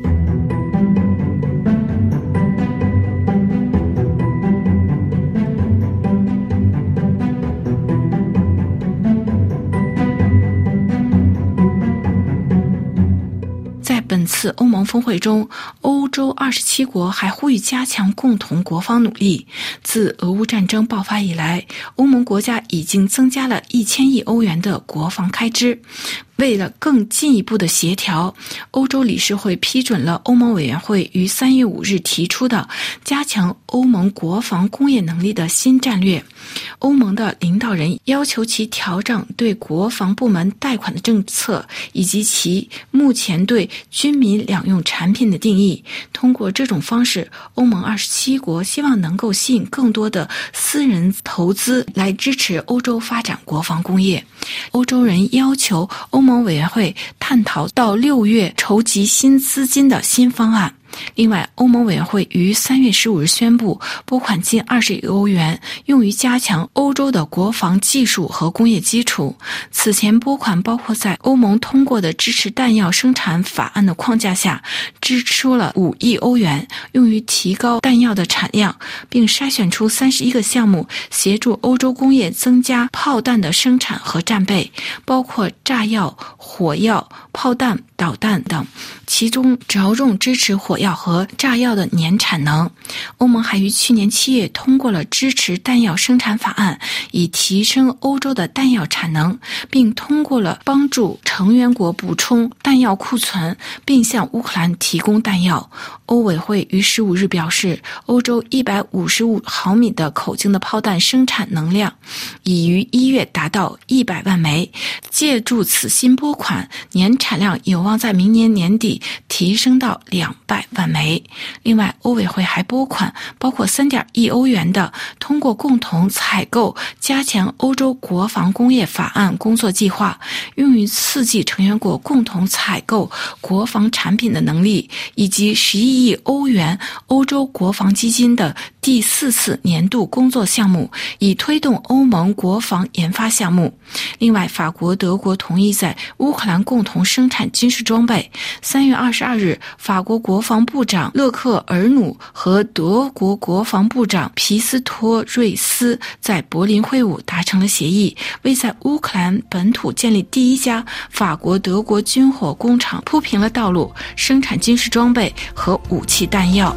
本次欧盟峰会中，欧洲27国还呼吁加强共同国防努力。自俄乌战争爆发以来，欧盟国家已经增加了1000亿欧元的国防开支。为了更进一步的协调，欧洲理事会批准了欧盟委员会于3月5日提出的加强欧盟国防工业能力的新战略。欧盟的领导人要求其调整对国防部门贷款的政策，以及其目前对军民两用产品的定义。通过这种方式，欧盟27国希望能够吸引更多的私人投资来支持欧洲发展国防工业。欧洲人要求欧盟委员会探讨到6月筹集新资金的新方案。另外，欧盟委员会于3月15日宣布拨款近20亿欧元，用于加强欧洲的国防技术和工业基础。此前拨款包括在欧盟通过的支持弹药生产法案的框架下，支出了5亿欧元，用于提高弹药的产量，并筛选出31个项目，协助欧洲工业增加炮弹的生产和战备，包括炸药、火药、炮弹、导弹等，其中着重支持火药和炸药的年产能。欧盟还于去年7月通过了支持弹药生产法案，以提升欧洲的弹药产能，并通过了帮助成员国补充弹药库存，并向乌克兰提供弹药。欧委会于15日表示，欧洲155毫米的口径的炮弹生产能量已于1月达到100万枚，借助此新拨款，年产量有望在明年年底提升到200万枚。另外，欧委会还拨款包括3.1亿欧元的通过共同采购加强欧洲国防工业法案工作计划，用于刺激成员国共同采购国防产品的能力，以及11亿欧元欧洲国防基金的第4次年度工作项目，以推动欧盟国防研发项目。另外，法国、德国同意在乌克兰共同生产军事装备。3月22日，法国国防部长勒克尔努和德国国防部长皮斯托瑞斯在柏林会晤达成了协议，为在乌克兰本土建立第一家法国德国军火工厂铺平了道路，生产军事装备和武器弹药。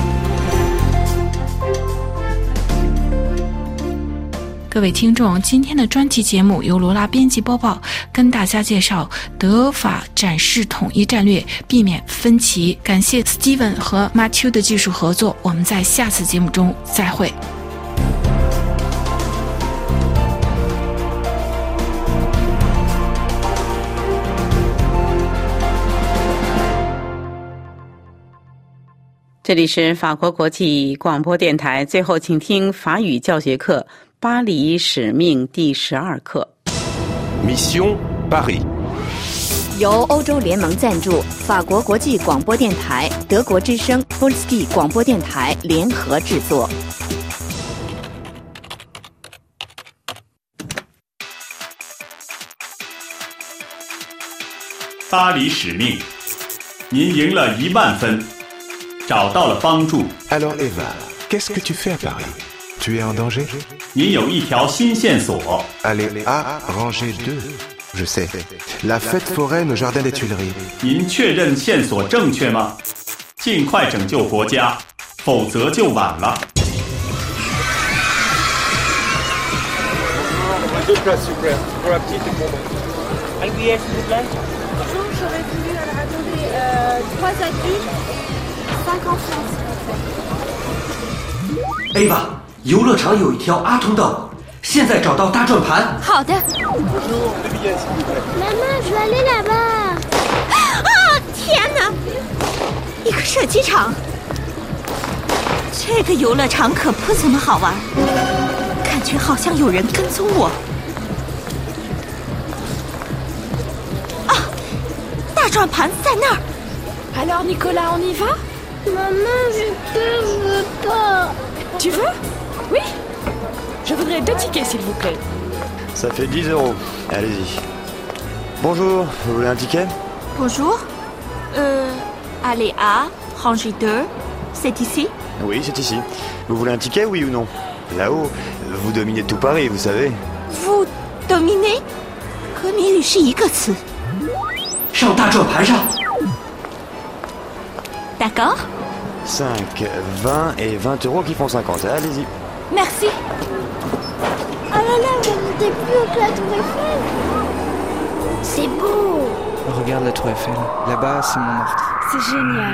各位听众，今天的专题节目由罗拉编辑播报，跟大家介绍德法展示统一战略，避免分歧。感谢 Steven 和 Matthew 的技术合作，我们在下次节目中再会。 这里是法国国际广播电台，最后请听法语教学课巴黎使命第12课。 Mission Paris。 由欧洲联盟赞助，法国国际广播电台、德国之声 Polski 广播电台联合制作。 巴黎使命，您赢了1万分，找到了帮助。 Alors Eva, qu'est-ce que tu fais à Paris? Tu es en danger? 您有一条新线索。 Allez à rangée 2. Je sais. La fête foraine au jardin des Tuileries. 您确认线索正确吗？尽快拯救国家，否则就晚了。 Ava， 游乐场有一条阿通道，现在找到大转盘。 好的。妈妈，je vais aller là-bas。啊！天哪！一个射击场，这个游乐场可不怎么好玩，感觉好像有人跟踪我。啊！大转盘在那儿。 Alors Nicolas, on y va? Maman, je veux pas. Tu veux? Oui. Je voudrais 2 tickets, s'il vous plaît. Ça fait 10 €. Allez-y. Bonjour, vous voulez un ticket? Bonjour. Allez à rangée 2. C'est ici? Oui, c'est ici. Vous voulez un ticket, oui ou non? Là-haut, vous dominez tout Paris, vous savez. Vous dominez? 和谜语是一个词。 上大转盘上。 D'accord. 5, 20 et 20 euros qui font 50. Allez-y. Merci. Oh là là, on ne montait plus au la Tour Eiffel. C'est beau. Regarde la Tour Eiffel. Là-bas, c'est Montmartre. C'est génial.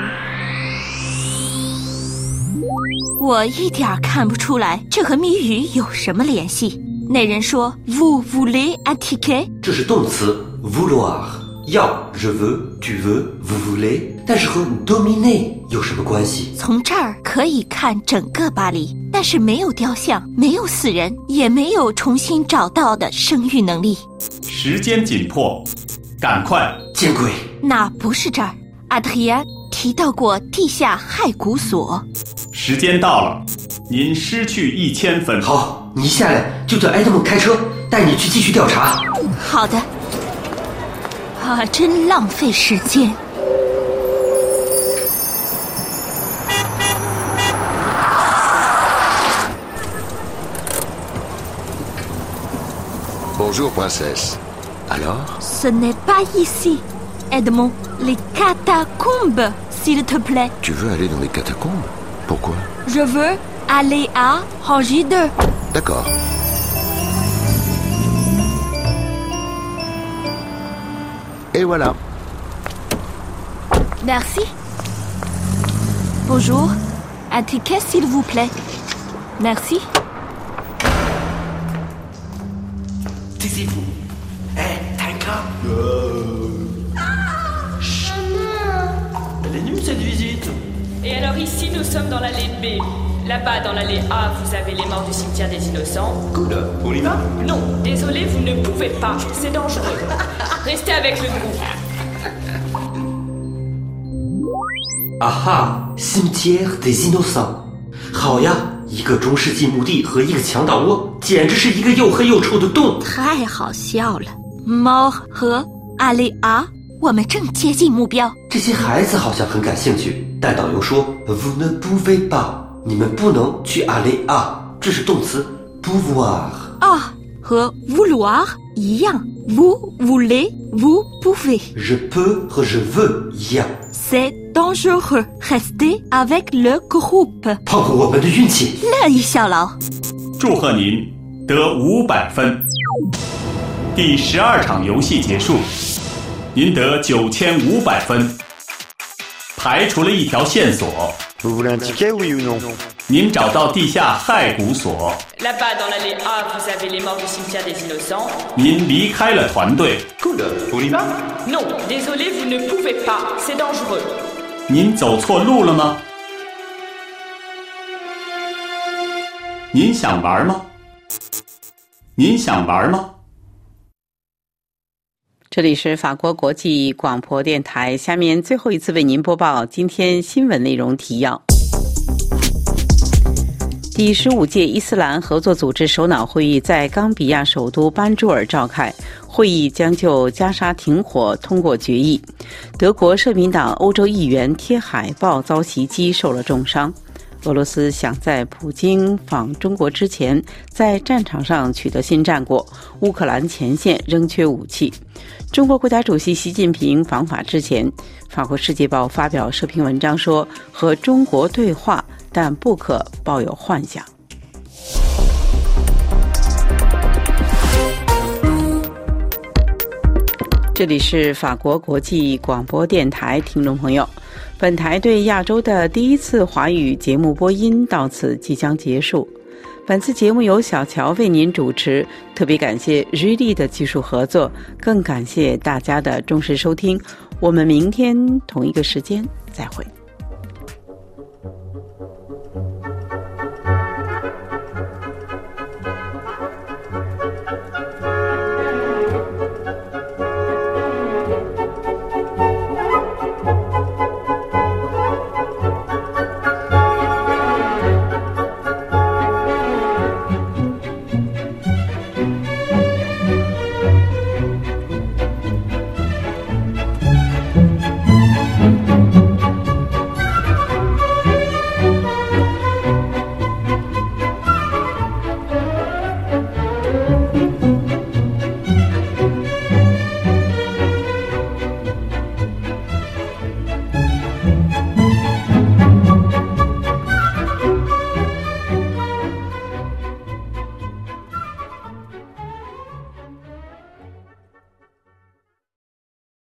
我一点看不出来这和谜语有什么联系。那人说 Vous voulez un ticket？ 这是动词 vouloir， 要 je veux tu veux vous voulez， 但是和 dominer 有什么关系？ 从这儿可以看整个巴黎，但是没有雕像，没有死人，也没有重新找到的生育能力。 时间紧迫，赶快！ 见鬼！ 那不是这儿。阿德里安提到过地下骸骨所。 时间到了，您失去1000分。 好，你一下来就叫埃德蒙开车带你去继续调查。 好的。啊，真浪费时间。 Bonjour, princesse. Alors? Ce n'est pas ici. Edmond, les catacombes, s'il te plaît. Tu veux aller dans les catacombes? Pourquoi? Je veux aller à rangée 2. D'accord. Et voilà. Merci. Bonjour. Un ticket, s'il vous plaît. Merci. Taisez-vous. Tanka. Chut. Elle est nulle cette visite. Et alors ici, nous sommes dans l'allée B. Là-bas, dans l'allée A, vous avez les morts du cimetière des Innocents. Cool, on y va? Non, désolé, vous ne pouvez pas. C'est dangereux. Restez avec le groupe. Aha, cimetière des Innocents. 好呀，一个中世纪墓地和一个强盗窝，简直是一个又黑又臭的洞。 太好笑了。Mort 和 allée A， 我们正接近目标。 这些孩子好像很感兴趣，但导游说 Vous ne pouvez pas， 你们不能去 allée A， 这是动词 pouvoir。 啊，和 vouloir 一样 ，vous voulez vous pouvez。 Je peux 和 je veux 一样。 C'est dangereux. Restez avec le groupe. 碰碰我们的运气。 乐意效劳。 祝贺您得500分。第12场游戏结束，您得9500分，排除了一条线索。 Vous voulez un ticket, oui ou non? 您找到地下骸骨所。 Là-bas, dans l'allée A, vous avez les morts du cimetière des Innocents. 您离开了团队。 Cool, on y va? Non, désolé, vous ne pouvez pas. C'est dangereux. 您走错路了吗？您想玩吗？您想玩吗？ 这里是法国国际广播电台，下面最后一次为您播报今天新闻内容提要。第15届伊斯兰合作组织首脑会议在冈比亚首都班朱尔召开，会议将就加沙停火通过决议。德国社民党欧洲议员贴海报遭袭击，受了重伤。俄罗斯想在普京访中国之前在战场上取得新战果，乌克兰前线仍缺武器。中国国家主席习近平访法之前，法国《世界报》发表社评文章说，和中国对话，但不可抱有幻想。这里是法国国际广播电台，听众朋友，本台对亚洲的第一次华语节目播音到此即将结束。本次节目由小乔为您主持，特别感谢瑞丽的技术合作，更感谢大家的忠实收听。我们明天同一个时间再会。